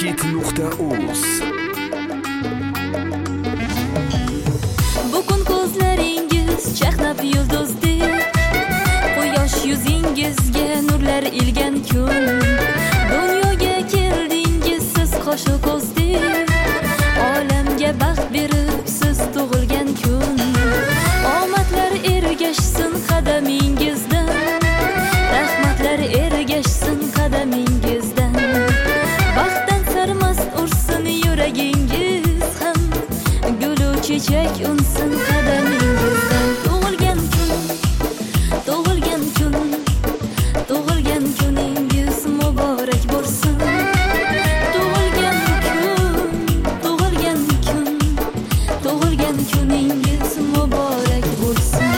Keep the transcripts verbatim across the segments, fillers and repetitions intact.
megahit nuqta uz. Bugun ko'zlaringiz chaqnab yulduzdek, quyosh yuzingizga nurlar ilgan kun. Dunyoga keldingiz siz qo'shu ko'zdek, olamga baxt berib siz tug'ilgan kun. Omadlar ergashsin qadamingizdan, rahmatlar ergashsin qadamingizdan. Baxtdan sarmast ursin yuragingiz ham, gulu chechak unsin qadamingizdan. Tug'ilgan kun, tug'ilgan kun, tug'ilgan kuningiz muborak bo'lsin. Tug'ilgan kun, tug'ilgan kun, tug'ilgan kuningiz muborak bo'lsin.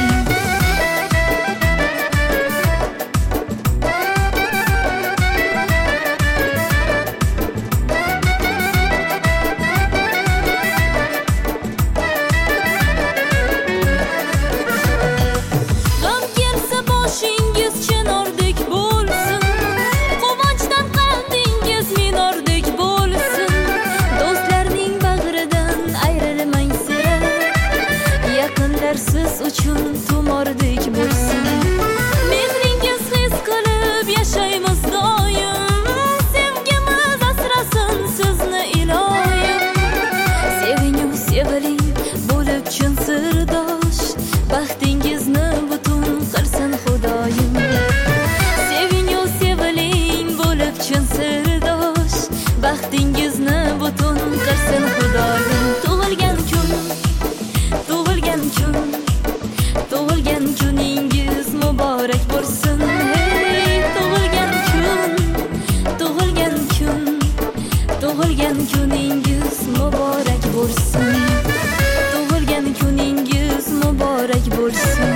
G'am kelsa boshingiz chinordek bo'lsin, quvonchdan qalbingiz minordek bo'lsin. Do'stlarning bag'ridan ayrilmang sira, yaqinlar siz uchun tumordek bo'lsin. Mehringiz his qilib yashaymiz doim, sevgimiz asrasin sizni iloyim. Sevinyu seviling bo'lib chin sirdosh, baxtingizni butun qilsin Xudoyim. Sevinyu seviling bo'lib chin sirdosh, baxtingizni butun qilsin Xudoyim. Tug'ilgan kun, tug'ilgan kun, tug'ilgan kuningiz muborak bo'lsin. Hey, tug'ilgan kun, tug'ilgan kun, tug'ilgan kuningiz muborak bo'lsin. Tug'ilgan kuningiz muborak bo'lsin.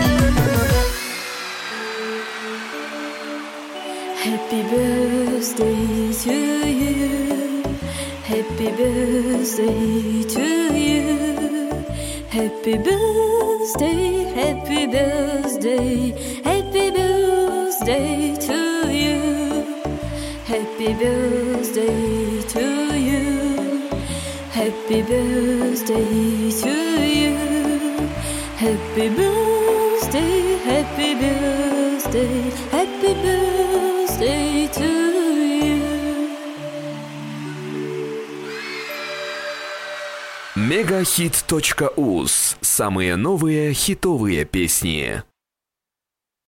Happy birthday to you, happy birthday to you, happy birthday, happy birthday, happy birthday to you, happy birthday to you, happy birthday to you, happy birthday, happy birthday, happy birthday to you. megahit точка уз. Самые новые хитовые песни.